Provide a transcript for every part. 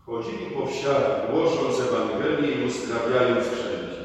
chodzili po wsiach, głosząc Ewangelię i uzdrawiając wszędzie.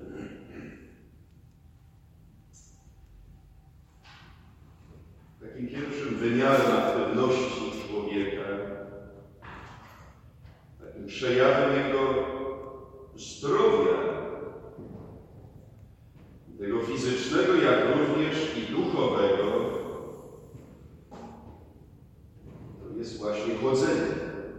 Takim pierwszym wymiarem aktywności człowieka, takim przejawem jego zdrowia, tego fizycznego, jak również i duchowego, to jest właśnie chodzenie.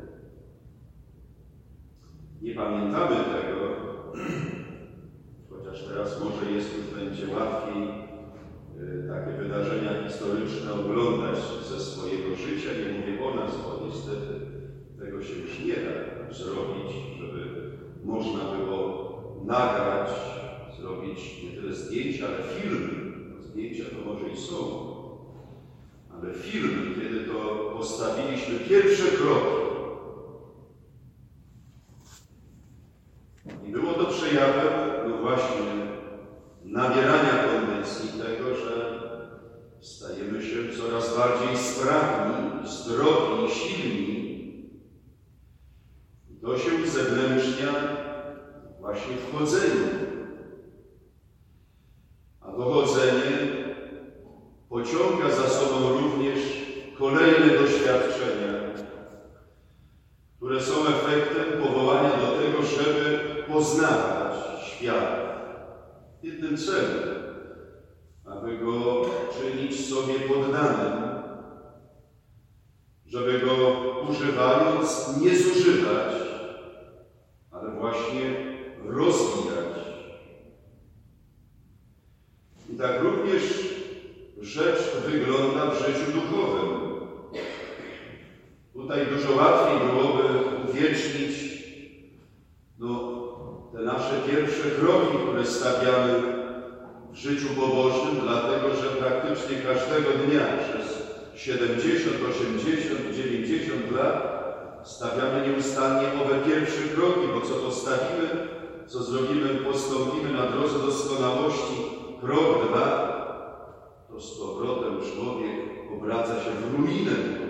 Nie pamiętamy tego, chociaż teraz może będzie łatwiej takie wydarzenia historyczne oglądać ze swojego życia. Nie mówię o nas, bo niestety tego się już nie da zrobić, żeby można było nagrać, zrobić nie tyle zdjęcia, ale filmy. Zdjęcia to może i są, ale filmy, kiedy to postawiliśmy pierwsze kroki. I było to przejawem, no właśnie, nabierania kondycji tego, że stajemy się coraz bardziej sprawni, zdrowi, silni. To się uzewnętrznia właśnie w chodzeniu. A to chodzenie pociąga za sobą również kolejne doświadczenia, które są efektem powołania do tego, żeby poznawać świat. W jednym celu, aby go czynić sobie poddanym, żeby go używając nie zużywać, ale właśnie rozwijać. I tak również rzecz wygląda w życiu duchowym. Tutaj dużo łatwiej byłoby uwiecznić te nasze pierwsze kroki, które stawiamy w życiu pobożnym, dlatego że praktycznie każdego dnia przez 70, 80, 90 lat stawiamy nieustannie owe pierwsze kroki, bo co postawimy, co zrobimy, postąpimy na drodze doskonałości, krok, dwa, to z powrotem człowiek obraca się w ruinę.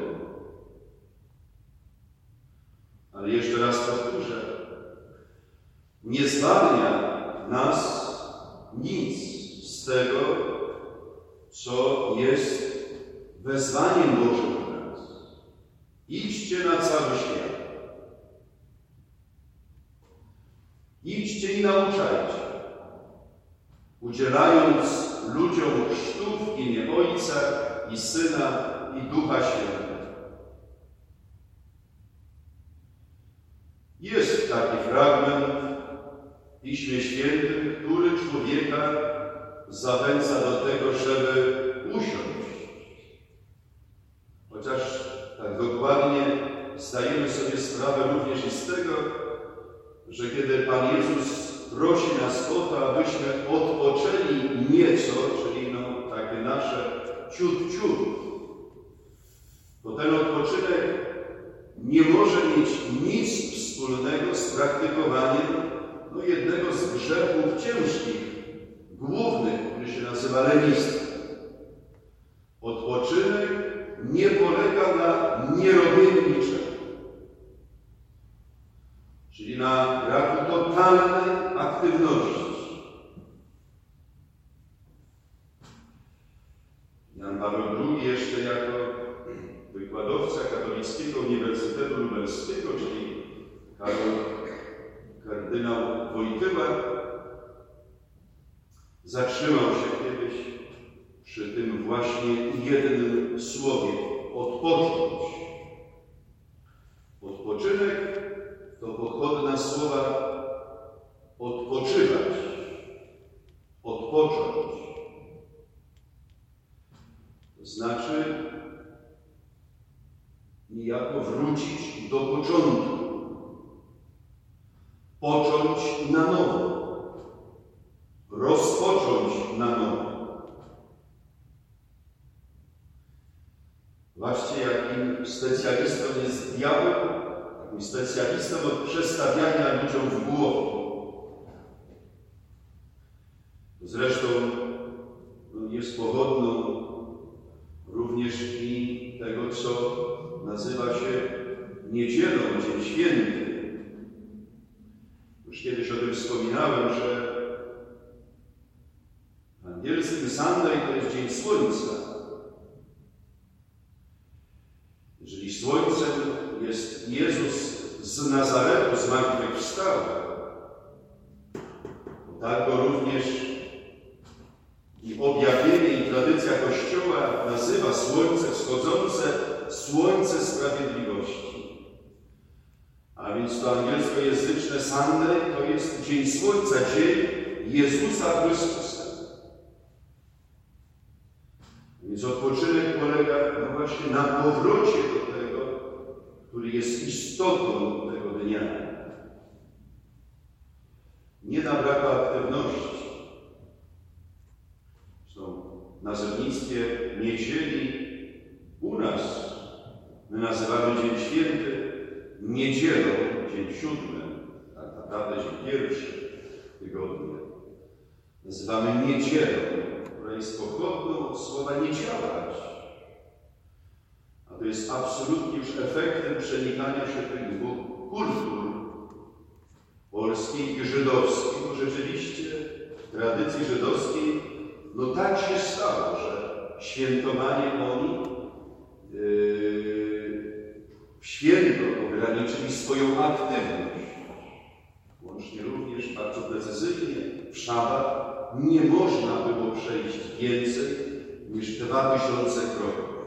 Ale jeszcze raz powtórzę, nie zwalnia nas nic z tego, co jest wezwaniem Bożym dla nas. Idźcie na cały świat. Idźcie i nauczajcie, udzielając ludziom chrztu w imię Ojca i Syna i Ducha Świętego. Jest taki fragment w Piśmie Świętym, który człowieka zachęca do tego, żeby usiąść. Chociaż tak dokładnie zdajemy sobie sprawę również i z tego, że kiedy Pan Jezus prosi nas o to, abyśmy odpoczęli nieco, czyli takie nasze ciut, to ten odpoczynek nie może mieć nic wspólnego z praktykowaniem jednego z grzechów ciężkich, głównych, który się nazywa lenistwo. Odpoczynek nie polega na nierobieniu niczego, czyli na braku totalnej aktywności. Jan Paweł II jeszcze jako wykładowca Katolickiego Uniwersytetu Lubelskiego, czyli kardynał Wojtyła, zatrzymał się kiedyś przy tym właśnie jednym słowie – odpocząć. Odpoczynek to pochodna słowa odpoczywać, odpocząć. To znaczy niejako wrócić do początku, począć na nowo, rozpocząć na nowo. Zobaczcie, jakim specjalistą jest diabeł, takim specjalistą od przestawiania ludziom w głowie. Zresztą jest pochodną również i tego, co nazywa się niedzielą, Dzień Święty. kiedyś o tym wspominałem, że w angielskim Sunday to jest dzień słońca. Jeżeli słońcem jest Jezus z Nazaretu, zmartwychwstały, to tak go również i objawienie, i tradycja Kościoła nazywa słońce wschodzące, słońce sprawiedliwości. A więc to angielskojęzyczne Sunday to jest dzień słońca, dzień Jezusa Chrystusa. Więc odpoczynek polega właśnie na powrocie do tego, który jest istotą tego dnia. Nie na braku aktywności. Zresztą w nazewnictwie niedzieli u nas my nazywamy Dzień Święty niedzielą, dzień 7, tak naprawdę dzień 1 tygodnia. Nazywamy niedzielą, która jest pochodną od słowa nie działać. A to jest absolutnie już efektem przenikania się tych dwóch kultur, polskiej i żydowskiej, bo rzeczywiście w tradycji żydowskiej tak się stało, że świętowanie oni w święto ograniczyli swoją aktywność. Łącznie również bardzo precyzyjnie w szabat nie można było przejść więcej niż 2000 kroków.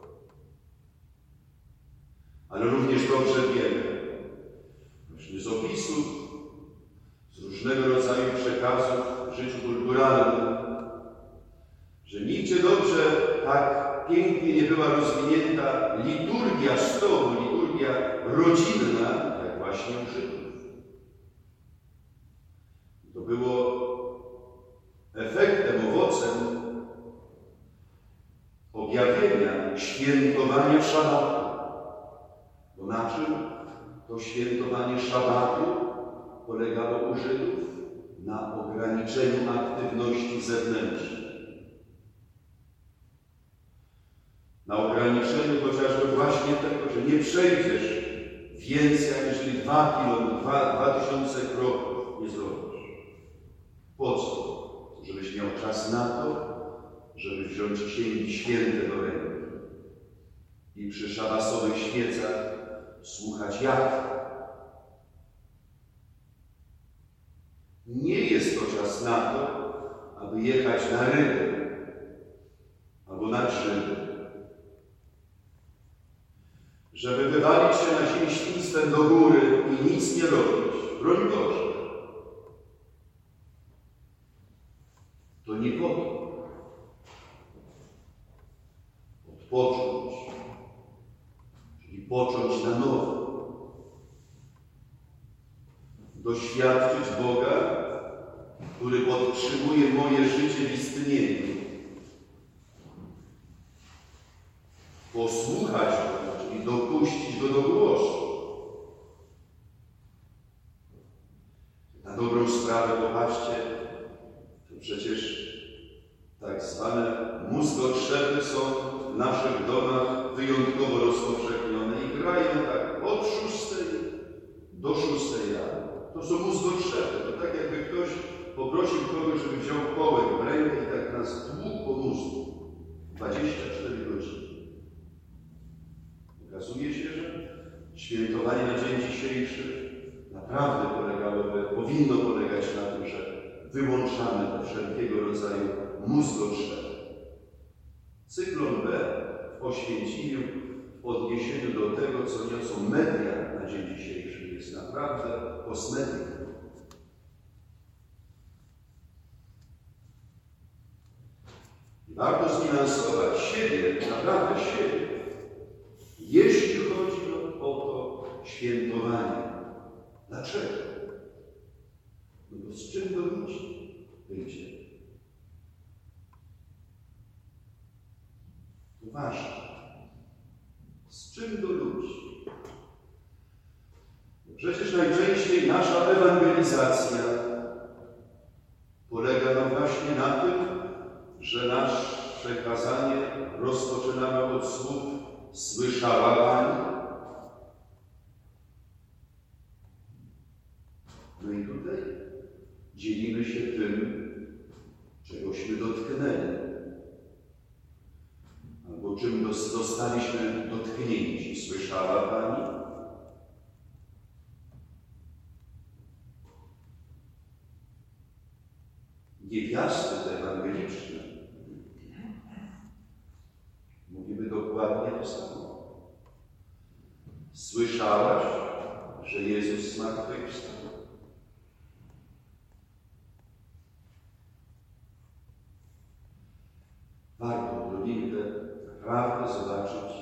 Ale również dobrze wiemy, właśnie z opisów, z różnego rodzaju przekazów w życiu kulturalnym, że nigdzie dobrze tak pięknie nie była rozwinięta liturgia stołu, liturgia rodzinna, jak właśnie u Żydów. To było efektem, owocem objawienia, świętowania szabatu. Bo na czym to świętowanie szabatu polegało u Żydów? Na ograniczeniu aktywności zewnętrznej. Na ograniczeniu chociażby właśnie tego, że nie przejdziesz więcej, aniżeli 2000 kroków nie zrobisz. Po co? Żebyś miał czas na to, żeby wziąć księgi święte do ręki i przy szabasowych świecach słuchać jak. Nie jest to czas na to, aby jechać na ryby albo na grzyby, żeby wywalić się na ziemi świństwem do góry i nic nie robić. Broń Boże. To nie po to. Odpocząć, czyli począć na nowo. Doświadczyć Boga, który podtrzymuje moje życie w istnieniu. Posłuchać Go, czyli dopuścić Go do głosu. Na dobrą sprawę, popatrzcie, to przecież tak zwane mózgotrzepy są w naszych domach wyjątkowo rozpowszechnione i grają tak od 6 do 6 rano. To są mózgotrzepy. To tak jakby ktoś poprosił kogoś, żeby wziął kołek w rękę i tak nas tłukł po mózgu. 24 godziny. Okazuje się, że świętowanie na dzień dzisiejszy naprawdę powinno polegać na tym, że wyłączamy wszelkiego rodzaju mózgotrzepy. Cyklon B w Oświęcimiu, w odniesieniu do tego, co niosą media na dzień dzisiejszy, jest naprawdę kosmetyką. Warto zbilansować siebie, naprawdę siebie, jeśli chodzi o to świętowanie. Dlaczego? No bo z czym do ludzi wyjdzie? To ważne. Z czym do ludzi? No przecież najczęściej nasza ewangelizacja polega właśnie na tym, że nasze kazanie rozpoczynamy od słów "Słyszała Pani?" No i tutaj dzielimy się tym, czegośmy dotknęli, albo czym zostaliśmy dotknięci. Słyszała Pani? Niewiasty te ewangeliczne mówimy dokładnie to samo. Słyszałaś, że Jezus zmartwychwstał? Warto odrobinkę naprawdę zobaczyć,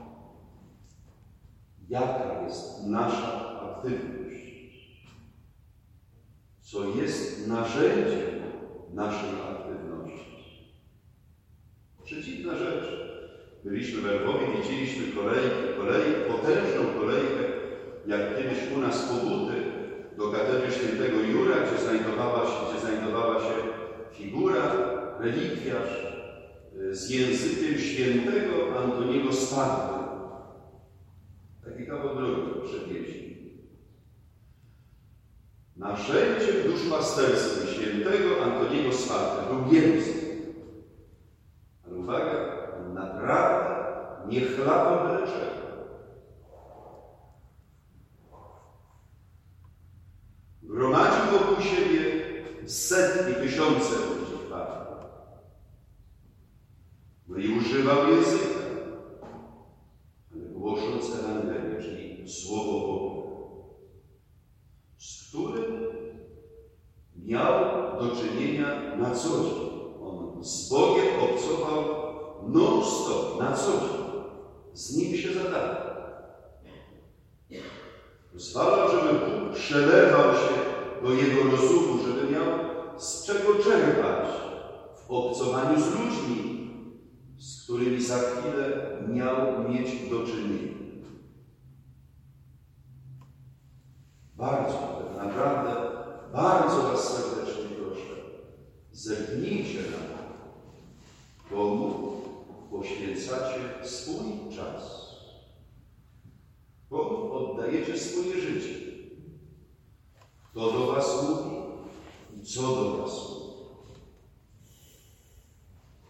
jaka jest nasza aktywność, co jest narzędziem naszej aktywności. Przeciwna rzecz. Byliśmy we Lwowie, widzieliśmy potężną kolejkę, jak kiedyś u nas Pobuty, do katedry świętego Jura, gdzie znajdowała się figura, relikwiarz z językiem świętego Antoniego z Padły. Taki kawał drogi przewieźli. Narzędziem duszpasterskim świętego Antoniego z Padły był język. Ale uwaga, naprawdę nie chlapał byle czego. Gromadził wokół siebie setki, tysiące ludzi w Padły. No i używał języka, ale głosząc Ewangelię, czyli Słowo Boże, z którym miał do czynienia na co dzień. On z Bogiem obcował non-stop, na co dzień. Z Nim się zadawał. Pozwalał, żeby Bóg przelewał się do jego rozumu, żeby miał z czego czerpać w obcowaniu z ludźmi, z którymi za chwilę miał mieć do czynienia. Naprawdę bardzo Was serdecznie proszę, zerknijcie na to, komu poświęcacie swój czas, komu oddajecie swoje życie, kto do Was mówi i co do Was mówi.